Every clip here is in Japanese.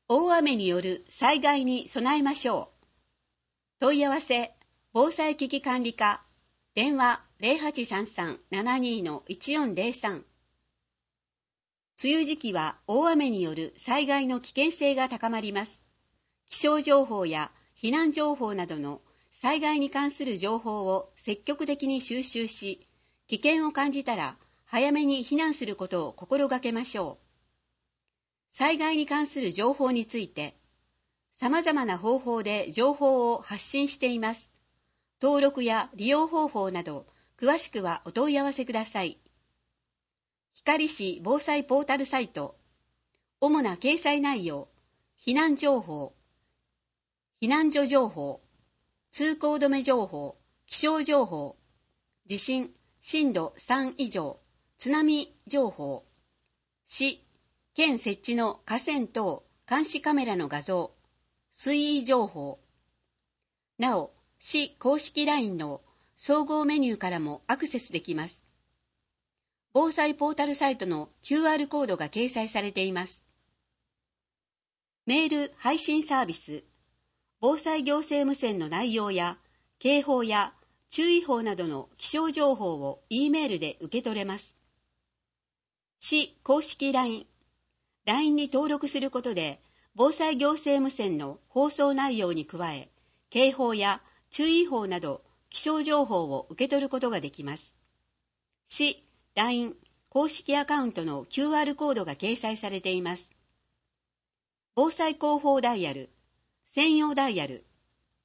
大雨による災害に備えましょう。問い合わせ、防災危機管理課、電話 0833-72-1403。梅雨時期は大雨による災害の危険性が高まります。気象情報や避難情報などの災害に関する情報を積極的に収集し、危険を感じたら早めに避難することを心がけましょう。災害に関する情報について、様々な方法で情報を発信しています。登録や利用方法など、詳しくはお問い合わせください。光市防災ポータルサイト、主な掲載内容、避難情報、避難所情報、通行止め情報、気象情報、地震、震度3以上、津波情報、市、県設置の河川等監視カメラの画像、水位情報。なお、市公式 LINE の総合メニューからもアクセスできます。防災ポータルサイトの QR コードが掲載されています。メール配信サービス、防災行政無線の内容や警報や注意報などの気象情報を E メールで受け取れます。市公式 LINE、LINE に登録することで、防災行政無線の放送内容に加え、警報や注意報など気象情報を受け取ることができます。市 LINE 公式アカウントの QR コードが掲載されています。防災広報ダイヤル、専用ダイヤル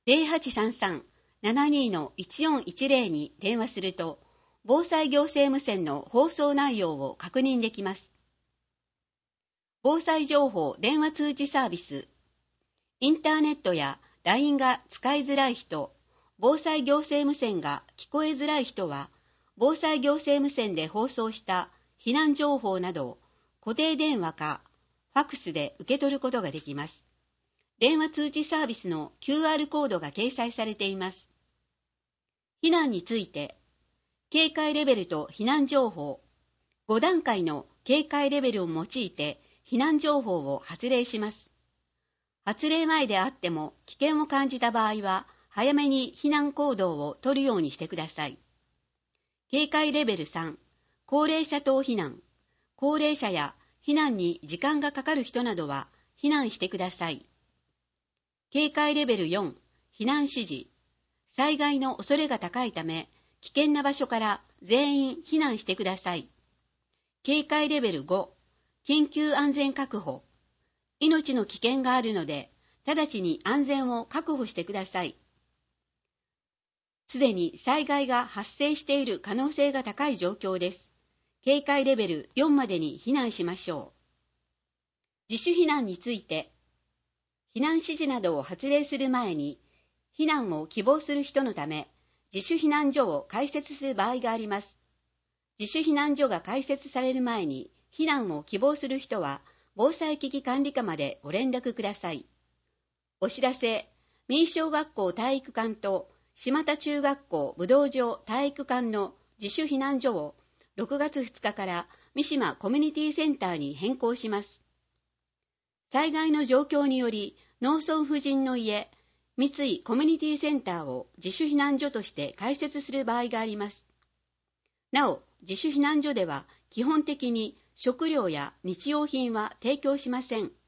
0833-72-1410 に電話すると、防災行政無線の放送内容を確認できます。防災情報電話通知サービス、インターネットや LINE が使いづらい人、防災行政無線が聞こえづらい人は、防災行政無線で放送した避難情報などを固定電話かファクスで受け取ることができます。電話通知サービスの QR コードが掲載されています。避難について、警戒レベルと避難情報、5段階の警戒レベルを用いて避難情報を発令します。発令前であっても危険を感じた場合は、早めに避難行動を取るようにしてください。警戒レベル3、高齢者等避難。高齢者や避難に時間がかかる人などは避難してください。警戒レベル4、避難指示。災害の恐れが高いため、危険な場所から全員避難してください。警戒レベル5、緊急安全確保。命の危険があるので、直ちに安全を確保してください。すでに災害が発生している可能性が高い状況です。警戒レベル4までに避難しましょう。自主避難について、避難指示などを発令する前に、避難を希望する人のため、自主避難所を開設する場合があります。自主避難所が開設される前に、避難を希望する人は、防災危機管理課までご連絡ください。お知らせ、民小学校体育館と島田中学校武道場体育館の自主避難所を6月2日から三島コミュニティセンターに変更します。災害の状況により農村婦人の家、三井コミュニティセンターを自主避難所として開設する場合があります。なお、自主避難所では基本的に食料や日用品は提供しません。